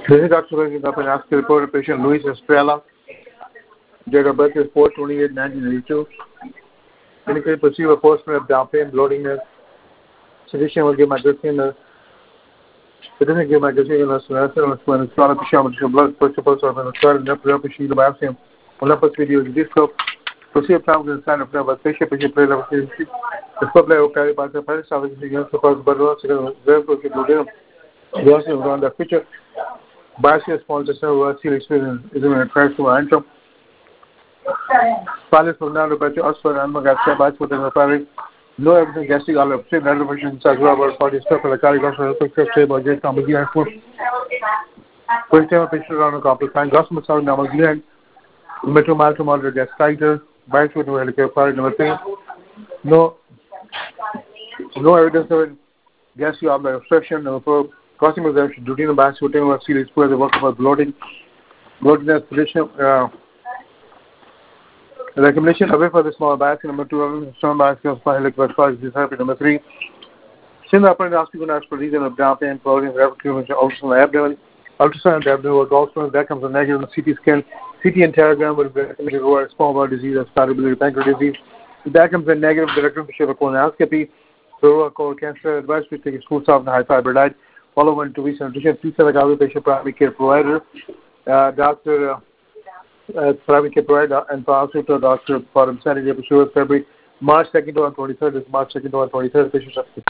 This is Dr. Waking up and ask the reported patient Luis Estrella. Date of birth is 4/28/1982. Clinically perceive a postmortem abdominal pain, bloatingness. Physician will give magazine. It doesn't give magazine unless when it's not a patient blood pressure pulse or when it's started enough to help sheet of biopsy. On that video is this scope. Perceive problems in sign of never patient play level. The supply of carry by the first service against the first but also very closely to them. The also on the picture. Biopsy sponsor serious experience is in a crash to antrum. Palace from now to better Oxford and Magasca bites within the parish. No evidence gastric allopathy, nervation, cerebral body stuff, and the cardiovascular stable, just Namagian food. First time a patient on a complex time, Gossamer Sound Namagian, metromal to moderate gastritis, bites with no helicopter part, number 3. No evidence of gastric obstruction, number 4. Crossing observation, duodenal biopsy, whatever serious poor the work of bloating, bloatiness, position, recommendation away for the small biopsy, number 2, strong biopsy of spinal therapy, number 3. Send the upper endoscopy ask for reason of down pain, bloating, ultrasound of the abdomen, ultrasound of the abdomen, or gallstones, that comes a negative on the CT scan. CT interrogram would be recommended for small bowel disease or startability pancreas disease. If that comes a negative, the recommendation should have colonoscopy, rural colon cancer, advice to take a school soft and high fiber diet. Follow 1 2 weeks nutrition. Please select our patient primary care provider, doctor, primary care provider, and also to doctor for Saturday, February, March 2nd to 23rd. This March 2nd to 23rd. Patient